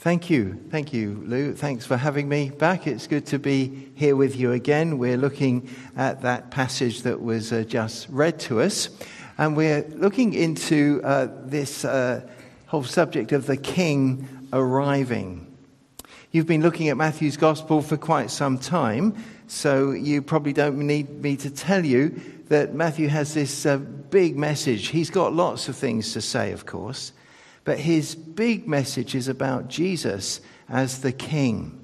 Thank you, Lou. Thanks for having me back. It's good to be here with you again. We're looking at that passage that was just read to us, and we're looking into this whole subject of the King arriving. You've been looking at Matthew's Gospel for quite some time, so you probably don't need me to tell you that Matthew has this big message. He's got lots of things to say, of course, but his big message is about Jesus as the King.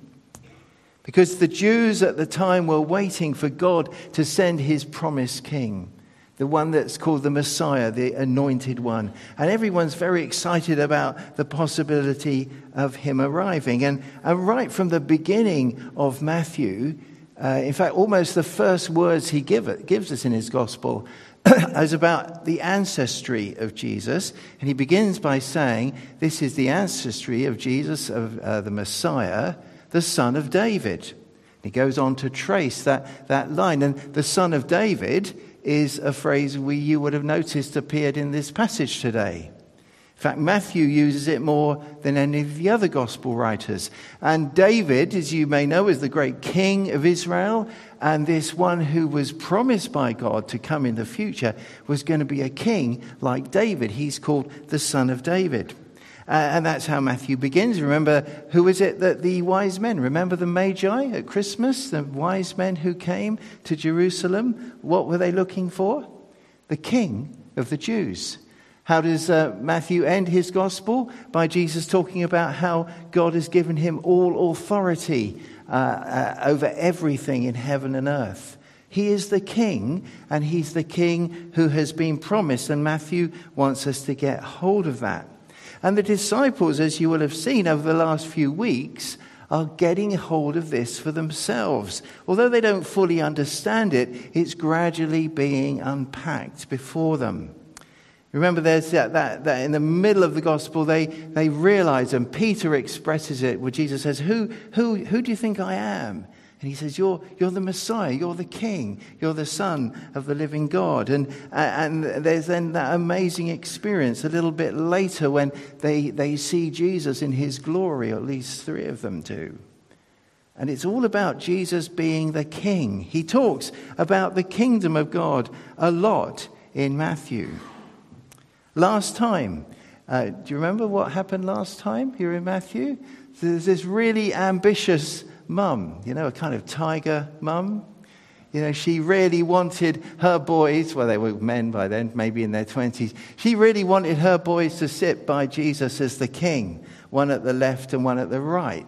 Because the Jews at the time were waiting for God to send his promised King, the one that's called the Messiah, the anointed one. And everyone's very excited about the possibility of him arriving. And right from the beginning of Matthew, in fact, almost the first words he gives us in his Gospel is about the ancestry of Jesus. And he begins by saying, this is the ancestry of Jesus, of the Messiah, the son of David. He goes on to trace that line. And the son of David is a phrase you would have noticed appeared in this passage today. In fact, Matthew uses it more than any of the other gospel writers. And David, as you may know, is the great king of Israel. And this one who was promised by God to come in the future was going to be a king like David. He's called the son of David. And that's how Matthew begins. Remember, who is it that the wise men, remember the Magi at Christmas? The wise men who came to Jerusalem, what were they looking for? The King of the Jews. How does Matthew end his gospel? By Jesus talking about how God has given him all authority over everything in heaven and earth. He is the King, and he's the King who has been promised, and Matthew wants us to get hold of that. And the disciples, as you will have seen over the last few weeks, are getting hold of this for themselves. Although they don't fully understand it, it's gradually being unpacked before them. Remember, there's that in the middle of the gospel, they realize, and Peter expresses it, where Jesus says, Who do you think I am? And he says, You're the Messiah, you're the King, you're the Son of the living God. And there's then that amazing experience a little bit later when they see Jesus in his glory, or at least three of them do. And it's all about Jesus being the King. He talks about the kingdom of God a lot in Matthew. Last time, do you remember what happened last time here in Matthew? There's this really ambitious mum, a kind of tiger mum. She really wanted her boys, well, they were men by then, maybe in their 20s. She really wanted her boys to sit by Jesus as the king, one at the left and one at the right.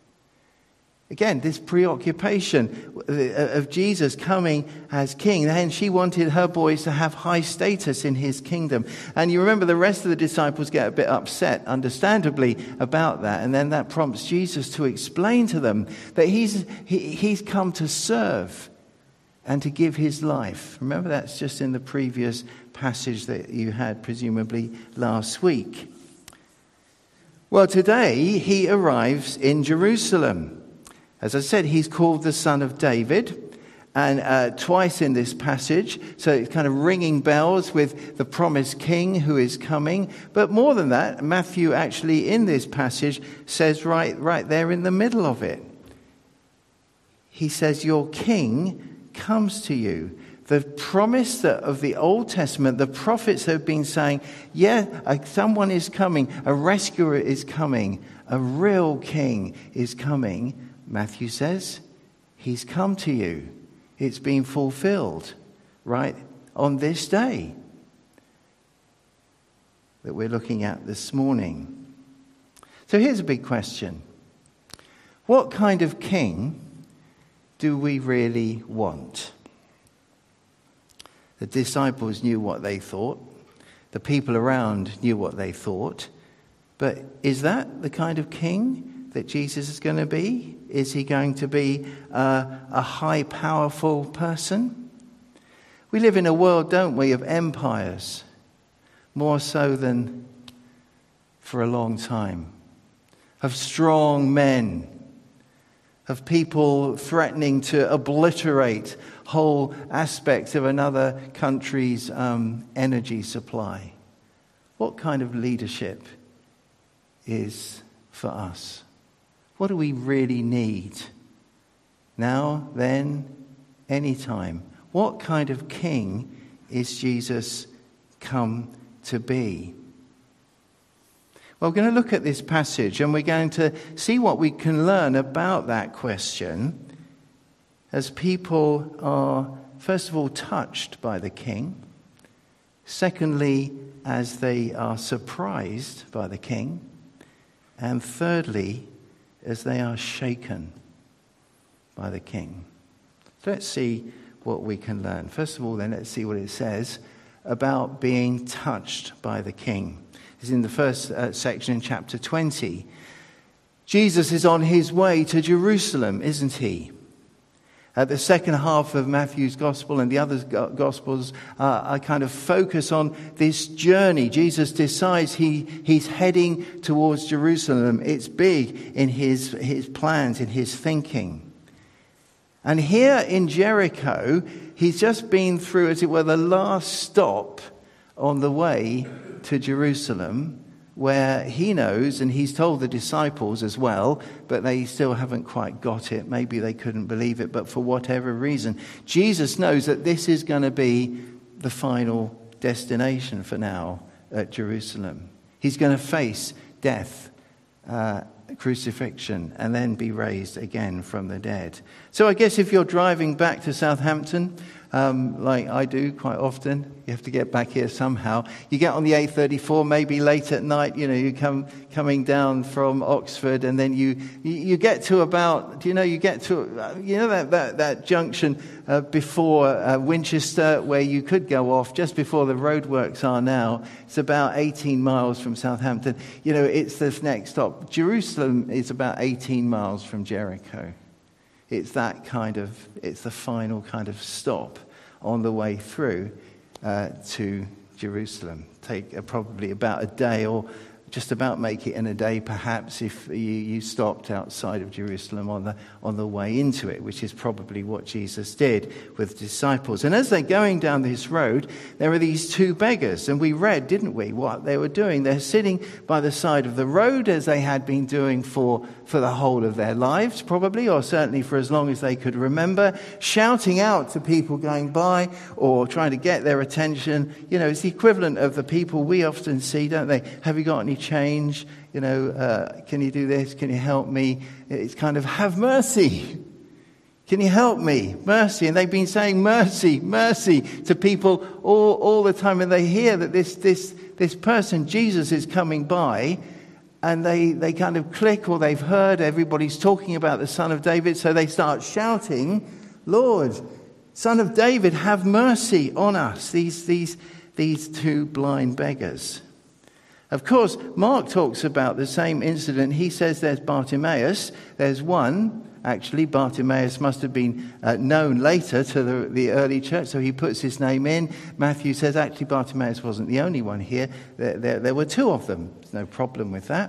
Again, this preoccupation of Jesus coming as king. And she wanted her boys to have high status in his kingdom. And you remember the rest of the disciples get a bit upset, understandably, about that. And then that prompts Jesus to explain to them that he's come to serve and to give his life. Remember, that's just in the previous passage that you had, presumably, last week. Well, today he arrives in Jerusalem. As I said, he's called the son of David, and twice in this passage, so it's kind of ringing bells with the promised king who is coming. But more than that, Matthew actually in this passage says right there in the middle of it, he says, your king comes to you. The promise of the Old Testament, the prophets have been saying, someone is coming, a rescuer is coming, a real king is coming. Matthew says, he's come to you. It's been fulfilled right on this day that we're looking at this morning. So here's a big question. What kind of king do we really want? The disciples knew what they thought. The people around knew what they thought. But is that the kind of king that Jesus is going to be? Is he going to be a high, powerful person? We live in a world, don't we, of empires, more so than for a long time, of strong men, of people threatening to obliterate whole aspects of another country's energy supply. What kind of leadership is for us? What do we really need? Now, then, anytime. What kind of king is Jesus come to be? Well, we're going to look at this passage and we're going to see what we can learn about that question as people are, first of all, touched by the king. Secondly, as they are surprised by the king. And thirdly, as they are shaken by the king. So let's see what we can learn. First of all, then, let's see what it says about being touched by the king. It's in the first section in chapter 20. Jesus is on his way to Jerusalem, isn't he? The second half of Matthew's gospel and the other gospels are kind of focus on this journey. Jesus decides he's heading towards Jerusalem. It's big in his plans, in his thinking. And here in Jericho, he's just been through, as it were, the last stop on the way to Jerusalem, where he knows, and he's told the disciples as well, but they still haven't quite got it. Maybe they couldn't believe it, but for whatever reason, Jesus knows that this is going to be the final destination for now at Jerusalem. He's going to face death, crucifixion, and then be raised again from the dead. So I guess if you're driving back to Southampton, like I do quite often, you have to get back here somehow. You get on the A34, maybe late at night, you coming down from Oxford, and then you get to about, that junction before Winchester, where you could go off just before the roadworks are now. It's about 18 miles from Southampton. It's the next stop. Jerusalem is about 18 miles from Jericho. It's the final kind of stop on the way through to Jerusalem. Take probably about a day, or just about make it in a day perhaps, if you stopped outside of Jerusalem on the way into it, which is probably what Jesus did with disciples. And as they're going down this road, there are these two beggars, and we read, didn't we, what they were doing? They're sitting by the side of the road, as they had been doing for the whole of their lives, probably, or certainly for as long as they could remember, shouting out to people going by or trying to get their attention. It's the equivalent of the people we often see, don't they? Have you got any change? Can you do this? Can you help me? It's kind of, have mercy. Can you help me? Mercy. And they've been saying mercy, mercy to people all the time. And they hear that this person, Jesus, is coming by, and they kind of click, or they've heard everybody's talking about the Son of David. So they start shouting, Lord, Son of David, have mercy on us. These two blind beggars. Of course, Mark talks about the same incident. He says there's Bartimaeus. There's one. Actually, Bartimaeus must have been known later to the early church, so he puts his name in. Matthew says actually Bartimaeus wasn't the only one here. There were two of them. There's no problem with that.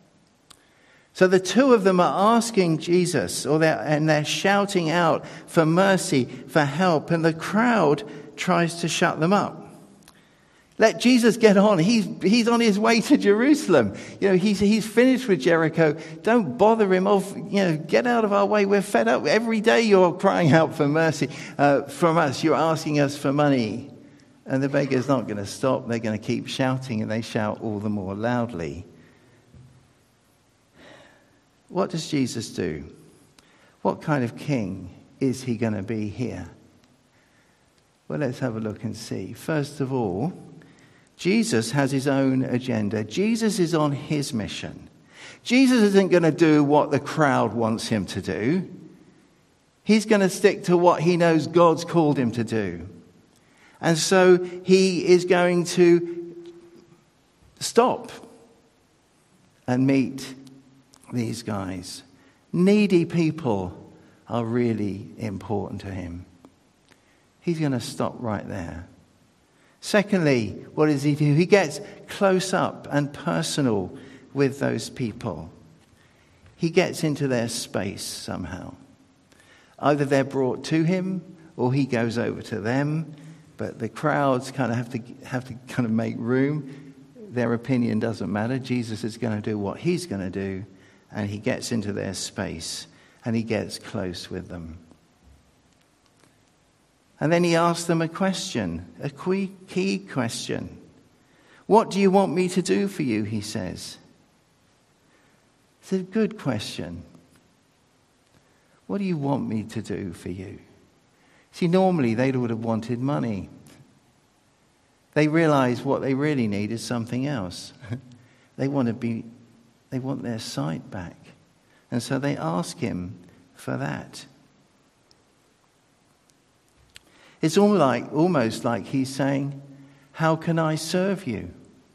So the two of them are asking Jesus, and they're shouting out for mercy, for help, and the crowd tries to shut them up. Let Jesus get on. He's on his way to Jerusalem. He's finished with Jericho. Don't bother him off. Get out of our way. We're fed up. Every day you're crying out for mercy from us. You're asking us for money. And the beggar's not going to stop. They're going to keep shouting, and they shout all the more loudly. What does Jesus do? What kind of king is he going to be here? Well, let's have a look and see. First of all, Jesus has his own agenda. Jesus is on his mission. Jesus isn't going to do what the crowd wants him to do. He's going to stick to what he knows God's called him to do. And so he is going to stop and meet these guys. Needy people are really important to him. He's going to stop right there. Secondly, what does he do? He gets close up and personal with those people. He gets into their space somehow. Either they're brought to him, or he goes over to them. But the crowds kind of have to kind of make room. Their opinion doesn't matter. Jesus is going to do what he's going to do, and he gets into their space and he gets close with them. And then he asks them a question, a key question. What do you want me to do for you, he says. It's a good question. What do you want me to do for you? See, normally they would have wanted money. They realize what they really need is something else. They want their sight back. And so they ask him for that. It's almost like he's saying, how can I serve you?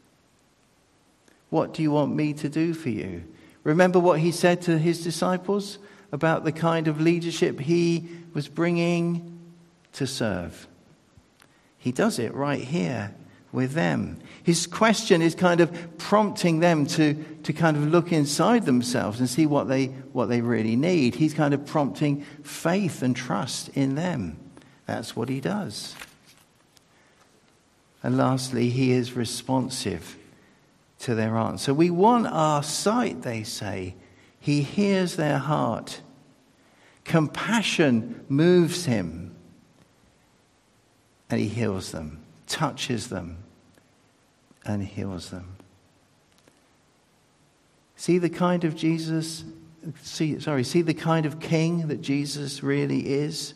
What do you want me to do for you? Remember what he said to his disciples about the kind of leadership he was bringing to serve. He does it right here with them. His question is kind of prompting them to kind of look inside themselves and see what they really need. He's kind of prompting faith and trust in them. That's what he does. And lastly, he is responsive to their answer. We want our sight, they say. He hears their heart. Compassion moves him. And he heals them, touches them, and heals them. See the kind of the kind of king that Jesus really is?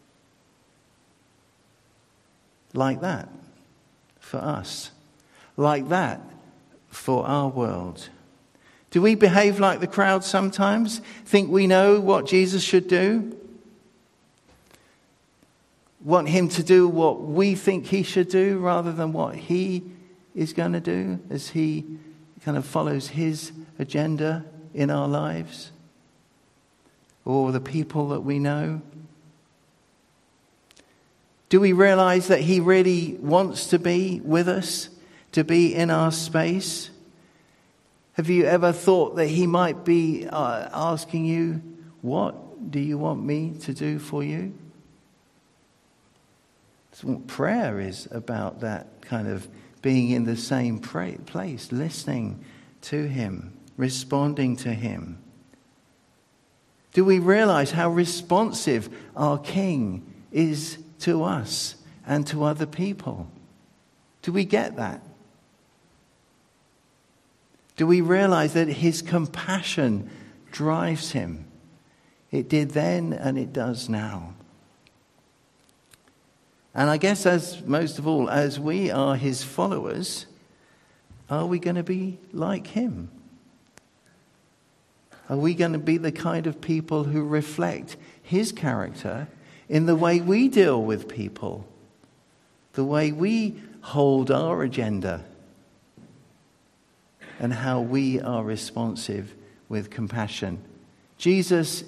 Like that for us. Like that for our world. Do we behave like the crowd sometimes? Think we know what Jesus should do? Want him to do what we think he should do rather than what he is going to do as he kind of follows his agenda in our lives? Or the people that we know? Do we realize that he really wants to be with us, to be in our space? Have you ever thought that he might be asking you, what do you want me to do for you? That's what prayer is about, that kind of being in the same place, listening to him, responding to him. Do we realize how responsive our King is to us and to other people? Do we get that? Do we realize that his compassion drives him? It did then and it does now. And I guess most of all, as we are his followers, are we going to be like him? Are we going to be the kind of people who reflect his character in the way we deal with people, the way we hold our agenda, and how we are responsive with compassion? Jesus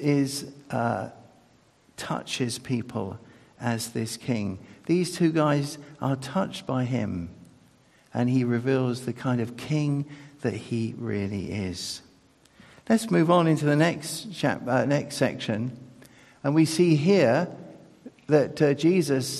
touches people as this king. These two guys are touched by him, and he reveals the kind of king that he really is. Let's move on into the next section, and we see here that Jesus,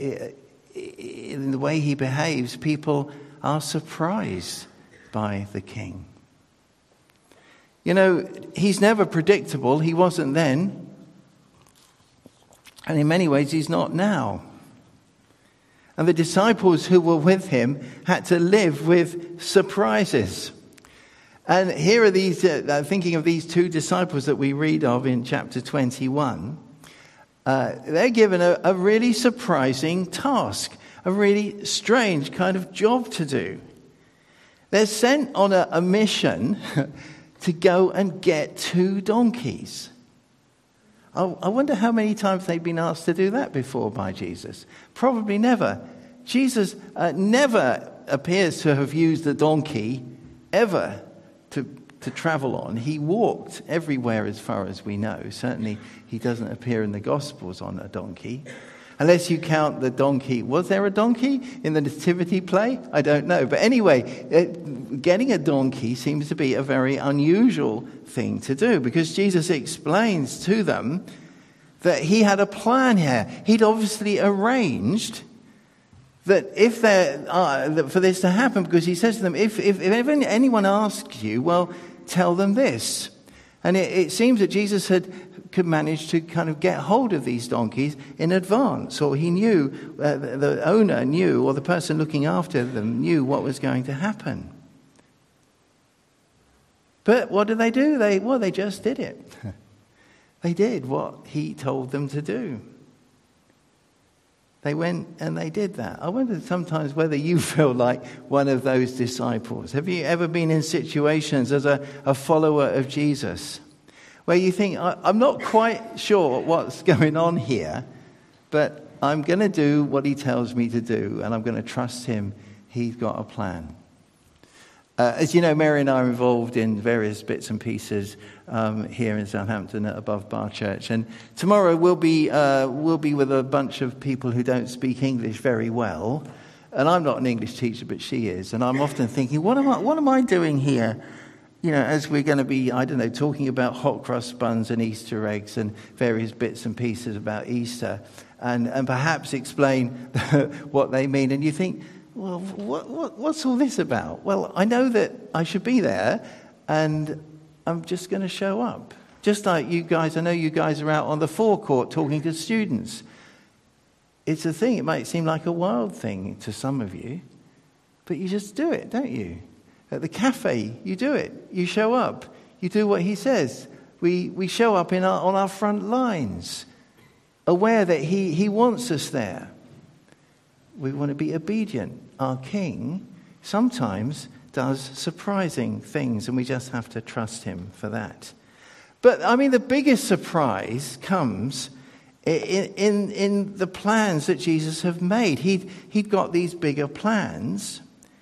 in the way he behaves, people are surprised by the king. You know, he's never predictable. He wasn't then, and in many ways he's not now. And the disciples who were with him had to live with surprises. And here are these, thinking of these two disciples that we read of in chapter 21. They're given a really surprising task, a really strange kind of job to do. They're sent on a mission to go and get 2 donkeys. I wonder how many times they've been asked to do that before by Jesus. Probably never. Jesus never appears to have used a donkey ever to travel on. He walked everywhere as far as we know. Certainly he doesn't appear in the Gospels on a donkey. Unless you count the donkey. Was there a donkey in the nativity play? I don't know. But anyway, getting a donkey seems to be a very unusual thing to do, because Jesus explains to them that he had a plan here. He'd obviously arranged that for this to happen, because he says to them, if anyone asks you, well, tell them this. And it seems that Jesus could manage to kind of get hold of these donkeys in advance, or he knew, the owner knew, or the person looking after them knew what was going to happen. But what did they do? They just did it. They did what he told them to do. They went and they did that. I wonder sometimes whether you feel like one of those disciples. Have you ever been in situations as a follower of Jesus where you think, I'm not quite sure what's going on here, but I'm going to do what he tells me to do, and I'm going to trust him. He's got a plan. As you know, Mary and I are involved in various bits and pieces here in Southampton at Above Bar Church. And tomorrow we'll be with a bunch of people who don't speak English very well. And I'm not an English teacher, but she is. And I'm often thinking, what am I doing here? You know, as we're going to be, talking about hot cross buns and Easter eggs and various bits and pieces about Easter, and perhaps explain what they mean. And you think, well, what's all this about? Well, I know that I should be there, and I'm just going to show up. Just like you guys, I know you guys are out on the forecourt talking to students. It's a thing. It might seem like a wild thing to some of you, but you just do it, don't you? At the cafe, you do it. You show up. You do what he says. We show up on our front lines, aware that he wants us there. We want to be obedient. Our King sometimes does surprising things, and we just have to trust him for that. But, the biggest surprise comes in the plans that Jesus have made. He'd got these bigger plans,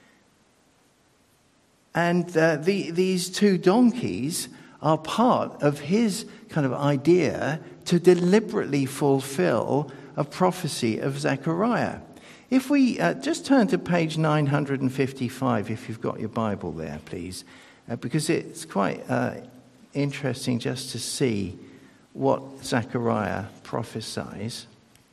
and these two donkeys are part of his kind of idea to deliberately fulfill a prophecy of Zechariah. If we just turn to page 955, if you've got your Bible there, please, because it's quite interesting just to see what Zechariah prophesies.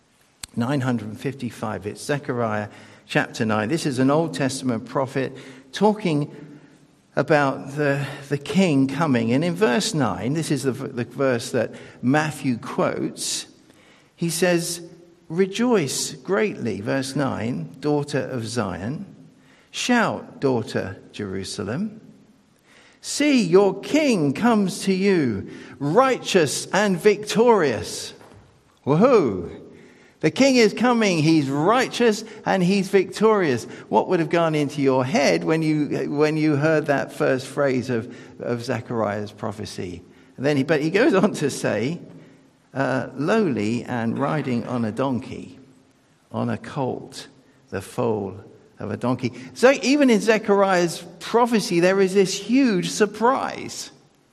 955, it's Zechariah chapter 9. This is an Old Testament prophet talking about the king coming. And in verse 9, this is the verse that Matthew quotes, he says, "Rejoice greatly," verse 9, "daughter of Zion. Shout, daughter Jerusalem. See, your king comes to you, righteous and victorious." Woohoo! The king is coming. He's righteous and he's victorious. What would have gone into your head when you heard that first phrase of Zechariah's prophecy? But he goes on to say, lowly and riding on a donkey, on a colt, the foal of a donkey. So even in Zechariah's prophecy, there is this huge surprise.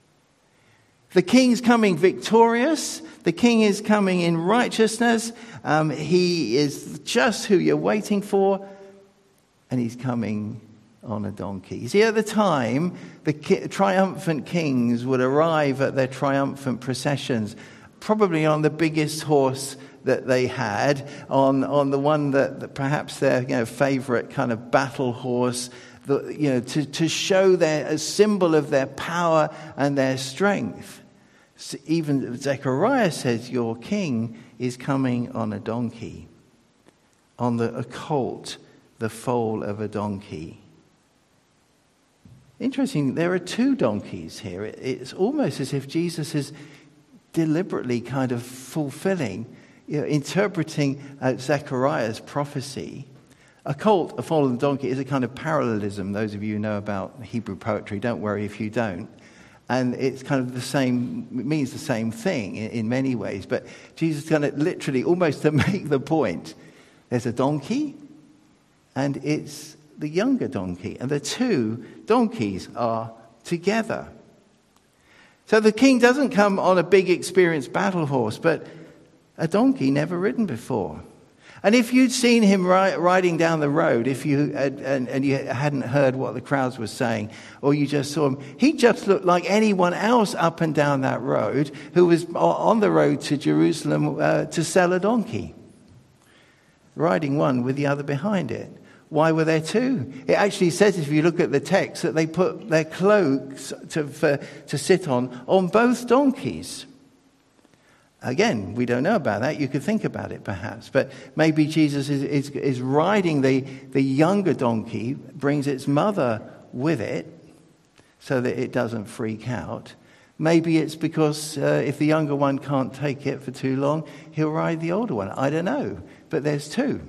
The king's coming victorious. The king is coming in righteousness. He is just who you're waiting for. And he's coming on a donkey. You see, at the time, the triumphant kings would arrive at their triumphant processions, probably on the biggest horse that they had, on the one that perhaps their favorite kind of battle horse, to show a symbol of their power and their strength. So even Zechariah says, your king is coming on a donkey, on a colt, the foal of a donkey. Interesting, there are two donkeys here. It's almost as if Jesus is deliberately kind of fulfilling, interpreting Zechariah's prophecy. A colt, a foal, and a donkey is a kind of parallelism. Those of you who know about Hebrew poetry, don't worry if you don't. And it's kind of the same, it means the same thing in many ways. But Jesus is going to literally, almost to make the point, there's a donkey, and it's the younger donkey. And the two donkeys are together. So the king doesn't come on a big experienced battle horse, but a donkey never ridden before. And if you'd seen him riding down the road, if you and you hadn't heard what the crowds were saying, or you just saw him, he just looked like anyone else up and down that road who was on the road to Jerusalem to sell a donkey, riding one with the other behind it. Why were there two? It actually says, if you look at the text, that they put their cloaks to sit on both donkeys. Again, we don't know about that. You could think about it perhaps. But maybe Jesus is riding the younger donkey, brings its mother with it so that it doesn't freak out. Maybe it's because if the younger one can't take it for too long, he'll ride the older one. I don't know. But there's two.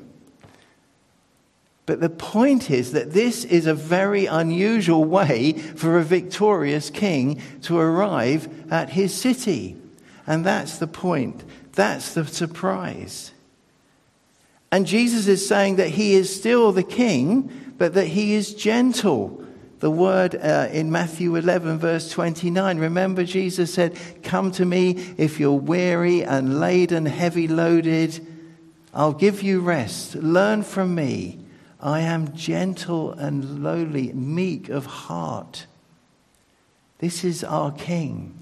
But the point is that this is a very unusual way for a victorious king to arrive at his city. And that's the point. That's the surprise. And Jesus is saying that he is still the king, but that he is gentle. The word in Matthew 11, verse 29. Remember, Jesus said, "Come to me if you're weary and laden, heavy loaded. I'll give you rest. Learn from me. I am gentle and lowly, meek of heart." This is our king.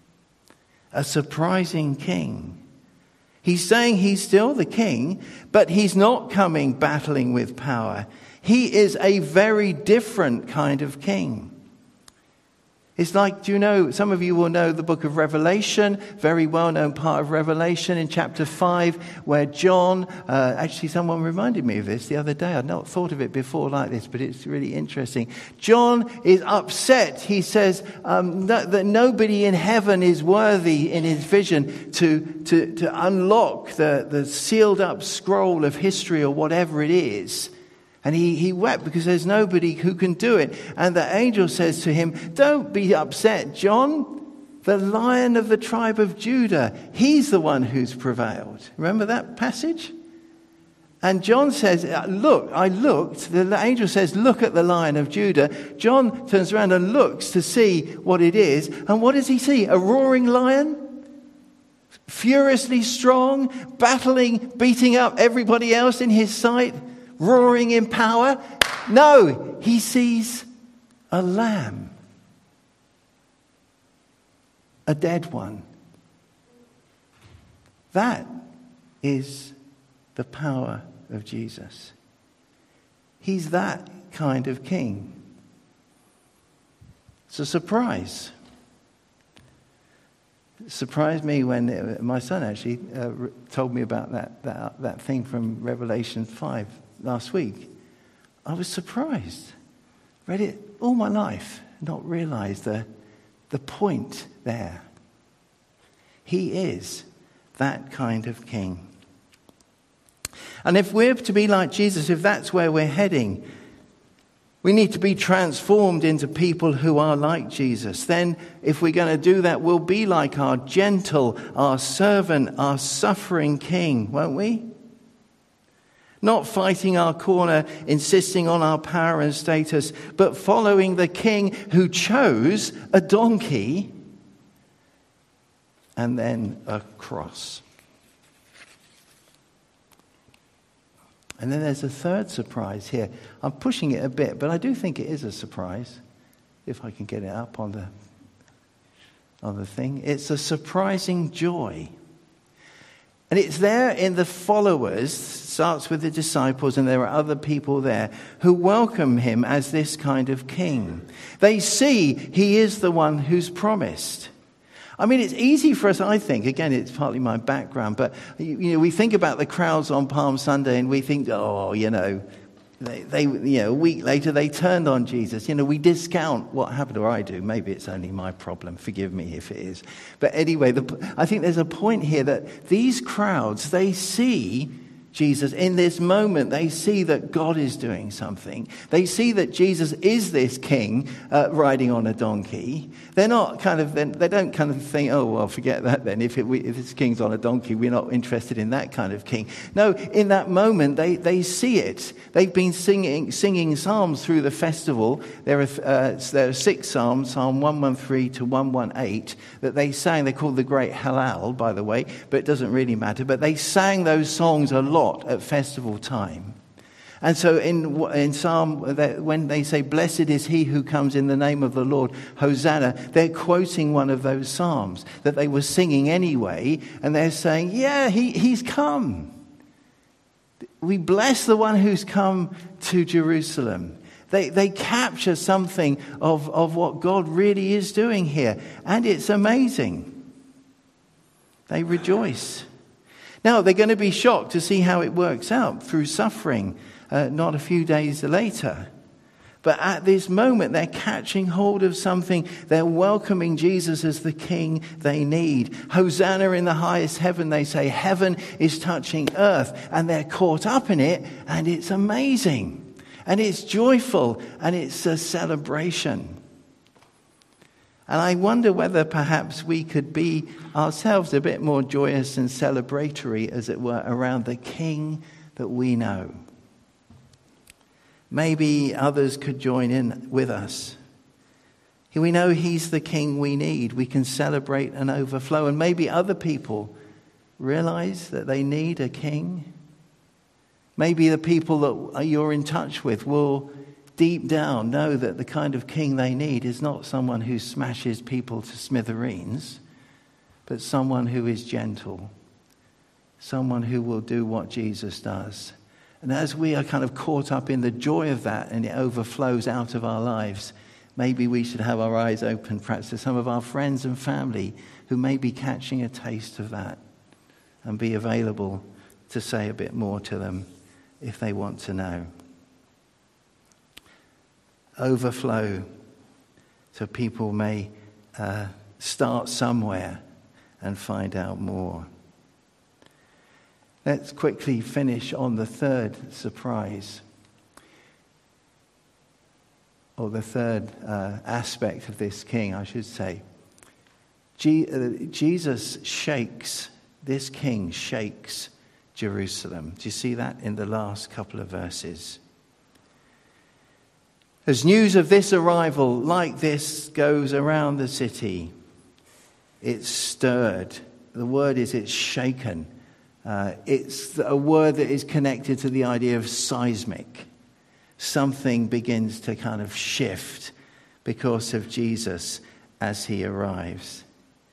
A surprising king. He's saying he's still the king, but he's not coming battling with power. He is a very different kind of king. It's like, do you know, some of you will know the book of Revelation, very well-known part of Revelation in chapter 5, where John, actually someone reminded me of this the other day. I'd not thought of it before like this, but it's really interesting. John is upset. He says that nobody in heaven is worthy in his vision to unlock the sealed up scroll of history or whatever it is. And he wept because there's nobody who can do it. And the angel says to him, "Don't be upset, John. The Lion of the tribe of Judah, he's the one who's prevailed." Remember that passage? And John says, "Look, I looked." The angel says, "Look at the Lion of Judah." John turns around and looks to see what it is. And what does he see? A roaring lion? Furiously strong, battling, beating up everybody else in his sight? Roaring in power? No, he sees a lamb. A dead one. That is the power of Jesus. He's that kind of king. It's a surprise. It surprised me when my son actually told me about that thing from Revelation 5 last week. I was surprised. Read it all my life, not realized the point there. He is that kind of king. And if we're to be like Jesus, if that's where we're heading, we need to be transformed into people who are like Jesus. Then, if we're going to do that, we'll be like our gentle, our servant, our suffering king, won't we? Not fighting our corner, insisting on our power and status, but following the king who chose a donkey and then a cross. And then there's a third surprise here. I'm pushing it a bit, but I do think it is a surprise. If I can get it up on the thing. It's a surprising joy. And it's there in the followers, starts with the disciples, and there are other people there who welcome him as this kind of king. They see he is the one who's promised. I mean, it's easy for us, I think, again, it's partly my background, but we think about the crowds on Palm Sunday and we think, they a week later they turned on Jesus. We discount what happened, or I do. Maybe it's only my problem. Forgive me if it is. But anyway, I think there's a point here that these crowds, they see Jesus in this moment. They see that God is doing something. They see that Jesus is this king riding on a donkey. They're not they don't kind of think, oh, well, forget that then. If this king's on a donkey, we're not interested in that kind of king. No, in that moment, they see it. They've been singing psalms through the festival. There are 6 psalms, Psalm 113 to 118, that they sang. They're called the Great Hallel, by the way, but it doesn't really matter. But they sang those songs a lot at festival time. And so in Psalm, when they say, "Blessed is he who comes in the name of the Lord, Hosanna," they're quoting one of those psalms that they were singing anyway, and they're saying, yeah, he's come. We bless the one who's come to Jerusalem. They capture something of what God really is doing here. And it's amazing. They rejoice. Now, they're going to be shocked to see how it works out through suffering not a few days later. But at this moment, they're catching hold of something. They're welcoming Jesus as the king they need. Hosanna in the highest heaven, they say. Heaven is touching earth. And they're caught up in it. And it's amazing. And it's joyful. And it's a celebration. And I wonder whether perhaps we could be ourselves a bit more joyous and celebratory, as it were, around the king that we know. Maybe others could join in with us. We know he's the king we need. We can celebrate and overflow. And maybe other people realize that they need a king. Maybe the people that you're in touch with will deep down know that the kind of king they need is not someone who smashes people to smithereens, but someone who is gentle. Someone who will do what Jesus does. And as we are kind of caught up in the joy of that and it overflows out of our lives, maybe we should have our eyes open perhaps to some of our friends and family who may be catching a taste of that and be available to say a bit more to them if they want to know. Overflow so people may start somewhere and find out more. Let's quickly finish on the third surprise, or the third aspect of this king, I should say. Jesus shakes, this king shakes Jerusalem. Do you see that in the last couple of verses? As news of this arrival like this goes around the city, it's stirred. The word is it's shaken. It's a word that is connected to the idea of seismic. Something begins to kind of shift because of Jesus as he arrives.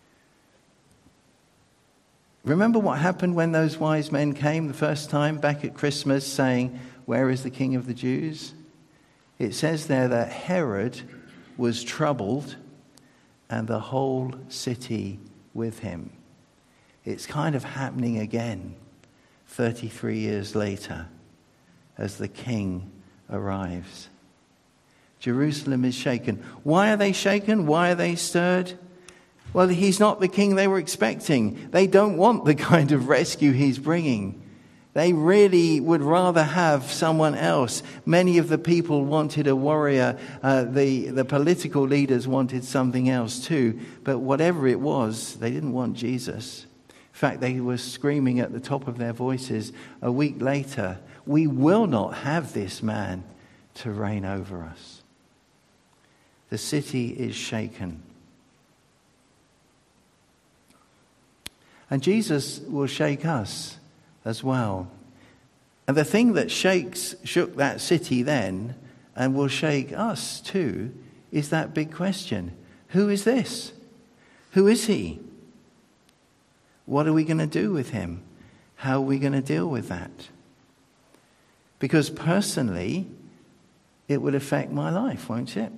Remember what happened when those wise men came the first time back at Christmas saying, "Where is the King of the Jews?" It says there that Herod was troubled and the whole city with him. It's kind of happening again 33 years later as the king arrives. Jerusalem is shaken. Why are they shaken? Why are they stirred? Well, he's not the king they were expecting. They don't want the kind of rescue he's bringing. They really would rather have someone else. Many of the people wanted a warrior. The political leaders wanted something else too. But whatever it was, they didn't want Jesus. In fact, they were screaming at the top of their voices a week later, "We will not have this man to reign over us." The city is shaken. And Jesus will shake us as well. And the thing that shook that city then and will shake us too is that big question. Who is this? Who is he? What are we going to do with him? How are we going to deal with that? Because personally, it would affect my life, won't it?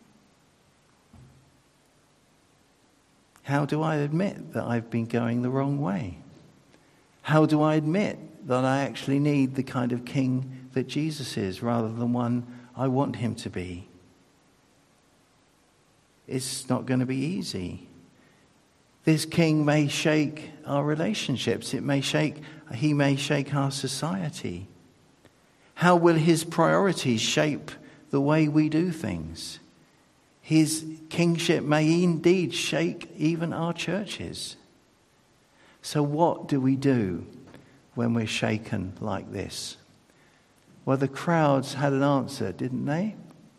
How do I admit that I've been going the wrong way? How do I admit that I actually need the kind of king that Jesus is rather than one I want him to be? It's not going to be easy. This king may shake our relationships. He may shake our society. How will his priorities shape the way we do things? His kingship may indeed shake even our churches. So what do we do when we're shaken like this? Well, the crowds had an answer, didn't they?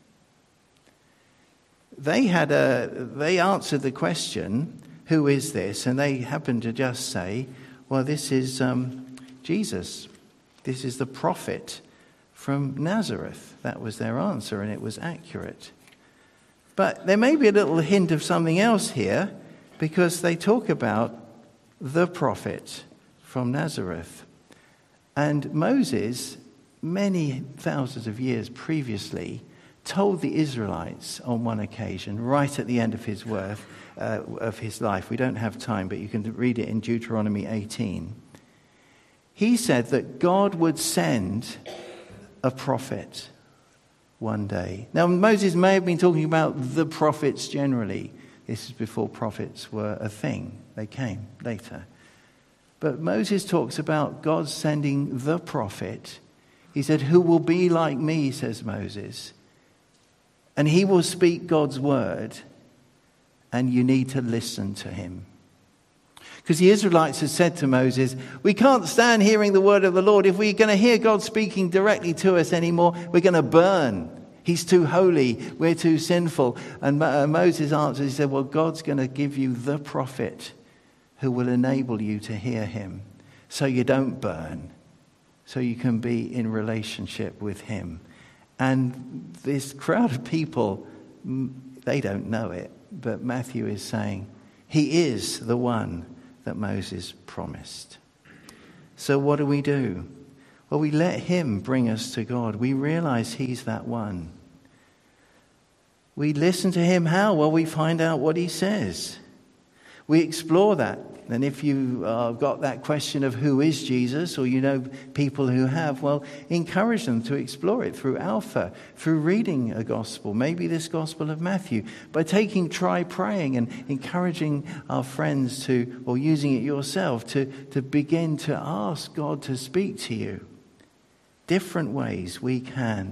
They answered the question, "Who is this?" And they happened to just say, "Well, this is Jesus. This is the prophet from Nazareth." That was their answer, and it was accurate. But there may be a little hint of something else here, because they talk about the prophet from Nazareth. And Moses, many thousands of years previously, told the Israelites on one occasion, right at the end of his life. We don't have time, but you can read it in Deuteronomy 18. He said that God would send a prophet one day. Now, Moses may have been talking about the prophets generally. This is before prophets were a thing. They came later. But Moses talks about God sending the prophet. He said, who will be like me, says Moses. And he will speak God's word. And you need to listen to him. Because the Israelites had said to Moses, we can't stand hearing the word of the Lord. If we're going to hear God speaking directly to us anymore, we're going to burn. He's too holy. We're too sinful. And Moses answered, he said, well, God's going to give you the prophet who will enable you to hear him so you don't burn, so you can be in relationship with him. And this crowd of people, they don't know it, but Matthew is saying he is the one that Moses promised. So what do? Well, we let him bring us to God. We realize he's that one. We listen to him how? Well, we find out what he says. We explore that. And if you've got that question of who is Jesus, or you know people who have, well, encourage them to explore it through Alpha, through reading a gospel, maybe this Gospel of Matthew, by try praying and encouraging our friends to, or using it yourself, to begin to ask God to speak to you. Different ways we can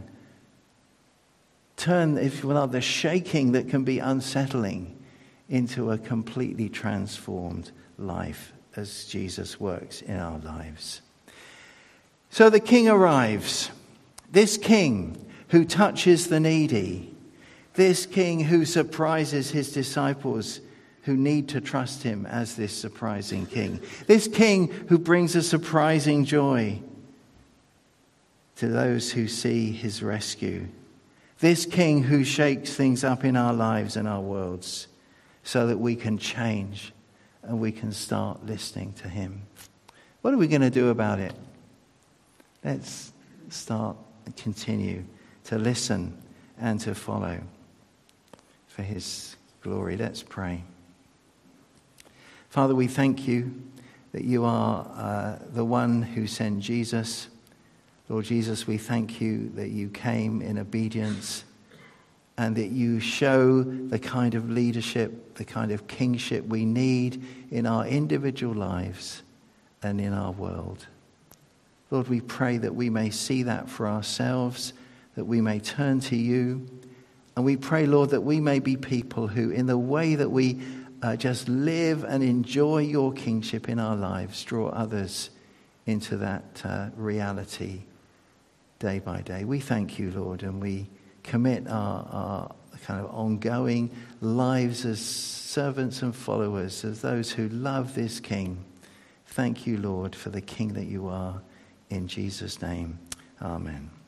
turn, if you will, the shaking that can be unsettling into a completely transformed life as Jesus works in our lives. So the king arrives. This king who touches the needy. This king who surprises his disciples who need to trust him as this surprising king. This king who brings a surprising joy to those who see his rescue. This king who shakes things up in our lives and our worlds so that we can change and we can start listening to him. What are we going to do about it? Let's start and continue to listen and to follow for his glory. Let's pray. Father, we thank you that you are the one who sent Jesus. Lord Jesus, we thank you that you came in obedience and that you show the kind of leadership, the kind of kingship we need in our individual lives and in our world. Lord, we pray that we may see that for ourselves, that we may turn to you. And we pray, Lord, that we may be people who, in the way that we just live and enjoy your kingship in our lives, draw others into that reality day by day. We thank you, Lord, and we commit our kind of ongoing lives as servants and followers, as those who love this King. Thank you, Lord, for the King that you are. In Jesus' name, amen.